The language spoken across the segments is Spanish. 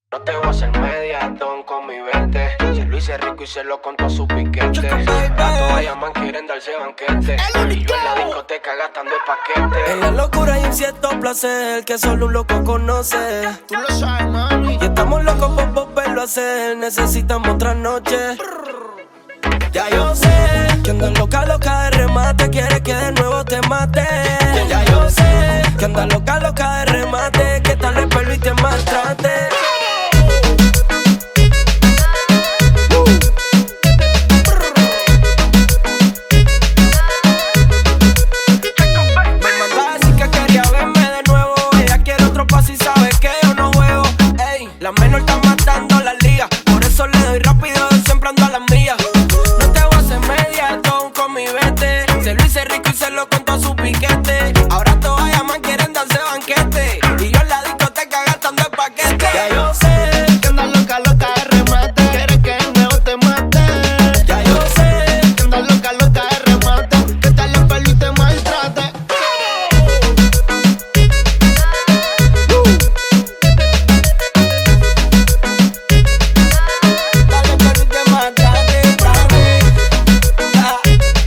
No te voy a hacer mediatón con mi vete. Se lo hice rico y se lo contó a su piquete. A todas llaman, quieren darse banquete. Y yo en la discoteca gastando el paquete. En la locura hay un cierto placer que solo un loco conoce. Tú lo sabes, mami. Y estamos locos por volverlo a hacer. Necesitamos otra noche. Ya yo sé que andas loca, loca de remate. Quiere que de nuevo te mate. Ya yo sé que andas loca, loca de remate. Que tal el pelo y te maltrate. Me mandó a decir que quería verme de nuevo. Ella quiere otro paso y sabe que yo no juego. Ey, la menor está matando la liga. Por eso le doy rápido, siempre ando a las millas. No te voy a hacer mediatón con mi vete. Se lo hice rico y se lo contó a su piquete. Ahora todas llaman, quieren darse banquete. Y yo en la discoteca gastando el paquete. Ya yo sé Que andas loca, loca de remate. Quieres que el nuevo te mate. Ya yo sé Que andas loca, loca de remate. Que tal el pelo y te maltrate. dale pelo y te maltrate, papi. Ah.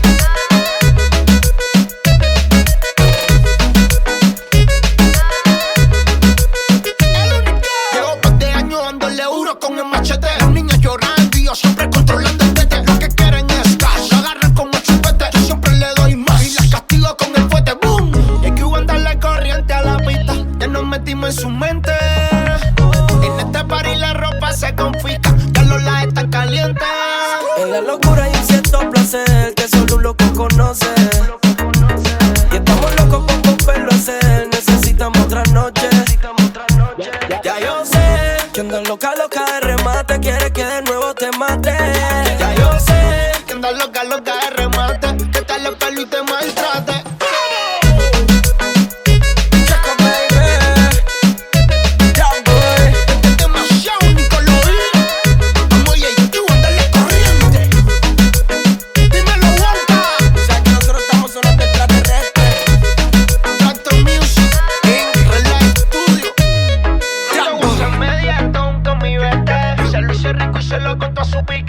Llevo un par de años dándole duro con el machete. Los niños llorando y yo siempre controlando el tete. Lo que quieren es cash, lo agarran como chupete. Yo siempre le doy más y las castigo con el fuete. ¡Boom! Y hay que darle corriente a la pista. Ya nos metimos en su mente. En este party la ropa se confisca. Ya los lados están calientes. En la locura hay un cierto placer que solo un loco conoce. Y estamos locos por volverlo a hacer. Necesitamos otra noche. Ya yo sé que andas loca, loca de remate. Quiere que de nuevo te mate. Ya yo sé Que andas loca, loca de remate. Que tal el pelo y te maltrate. Checo, baby. Young boy. Es demasiado único lo vi. Vamos y tú andale corriente. Dímelo, Wonka. O sea que nosotros estamos sonando extraterrestres. Tractor Music, Relay Studio. Yo voy a hacer mediatón con mi vete. Se lo hice rico y se lo contó a su pique.